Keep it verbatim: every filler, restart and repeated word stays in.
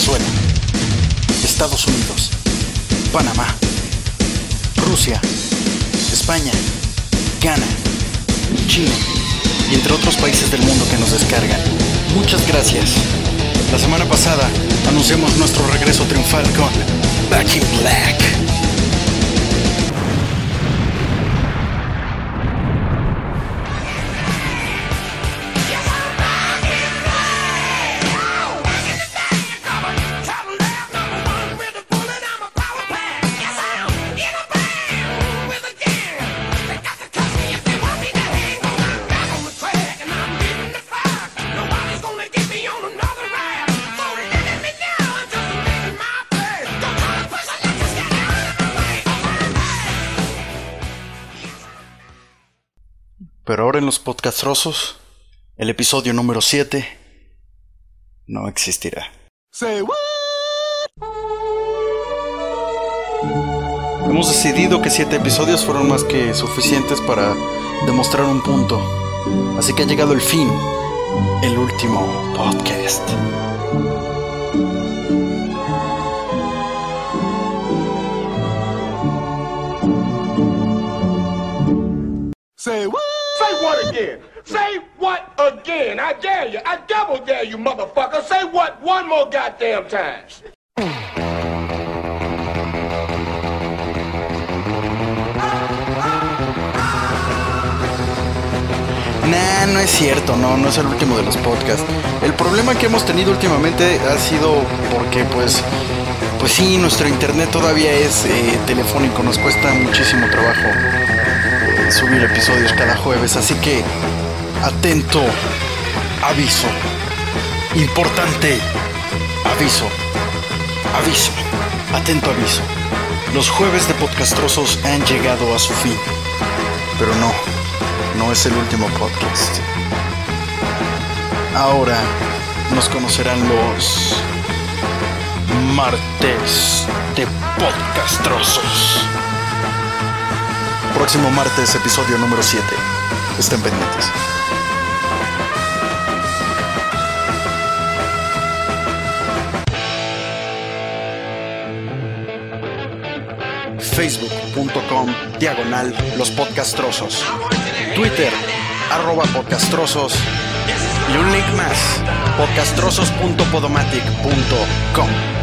Venezuela, Estados Unidos, Panamá, Rusia, España, Ghana, China y entre otros países del mundo que nos descargan. Muchas gracias. La semana pasada anunciamos nuestro regreso triunfal con Back in Black. Pero ahora en los podcastrosos, el episodio número siete no existirá. Say what? Hemos decidido que siete episodios fueron más que suficientes para demostrar un punto. Así que ha llegado el fin, el último podcast. Say what? Say what again? Say what again? I dare you. I double dare you, motherfucker. Say what one more goddamn time. Nah, no es cierto, no, no es el último de los podcasts. El problema que hemos tenido últimamente ha sido porque, pues, pues sí, nuestro internet todavía es eh, telefónico, nos cuesta muchísimo trabajo eh, subir episodios cada jueves, así que, atento, aviso, importante, aviso, aviso, atento aviso. Los jueves de podcastrosos han llegado a su fin, pero no. No es el último podcast. Ahora nos conocerán los martes de podcastrosos. Próximo martes, episodio número siete. Estén pendientes. Facebook.com diagonal los podcastrosos. Twitter, arroba podcastrosos y un link más, podcastrosos punto podomatic punto com.